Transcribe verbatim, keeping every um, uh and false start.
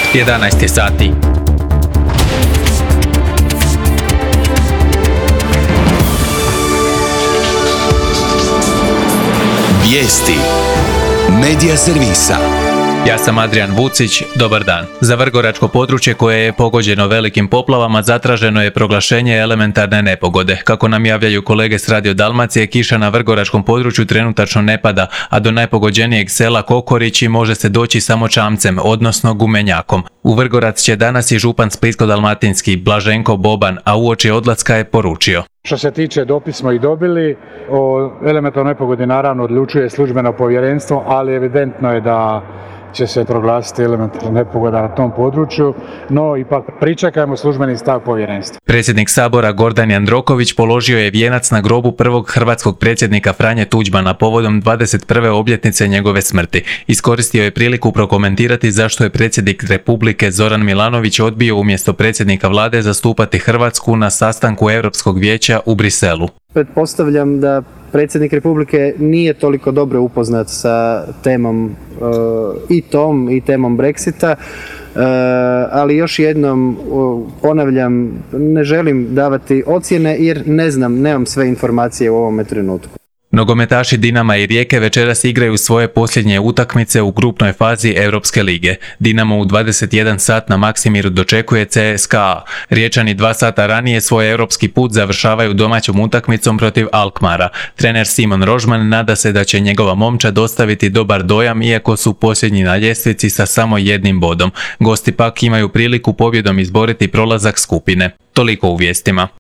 jedanaest je sati. Vijesti Medija servisa. Ja sam Adrian Vucić, dobar dan. Za vrgoračko područje koje je pogođeno velikim poplavama zatraženo je proglašenje elementarne nepogode. Kako nam javljaju kolege s Radio Dalmacije, kiša na vrgoračkom području trenutačno ne pada, a do najpogođenijeg sela Kokorići može se doći samo čamcem, odnosno gumenjakom. U Vrgorac će danas i župan splitsko-dalmatinski Blaženko Boban, a uoči odlaska je poručio. Što se tiče dopis smo i dobili, o elementarnoj nepogodi naravno odlučuje službeno povjerenstvo, ali evidentno je da će se proglasiti elementarna nepogoda na tom području, no ipak pričekajmo službeni stav povjerenstva. Predsjednik Sabora Gordan Jandroković položio je vijenac na grobu prvog hrvatskog predsjednika Franje Tuđmana povodom dvadeset prve obljetnice njegove smrti. Iskoristio je priliku prokomentirati zašto je predsjednik Republike Zoran Milanović odbio umjesto predsjednika vlade zastupati Hrvatsku na sastanku Europskog vijeća u Briselu. Pretpostavljam da predsjednik Republike nije toliko dobro upoznat sa temom e, i tom i temom Brexita, e, ali još jednom ponavljam, ne želim davati ocjene jer ne znam, nemam sve informacije u ovome trenutku. Nogometaši Dinama i Rijeke večeras igraju svoje posljednje utakmice u grupnoj fazi Europske lige. Dinamo u dvadeset jedan sat na Maksimiru dočekuje C S K A. Riječani dva sata ranije svoj europski put završavaju domaćom utakmicom protiv Alkmara. Trener Simon Rožman nada se da će njegova momčad dostaviti dobar dojam, iako su posljednji na ljestvici sa samo jednim bodom. Gosti pak imaju priliku pobjedom izboriti prolazak skupine. Toliko u vijestima.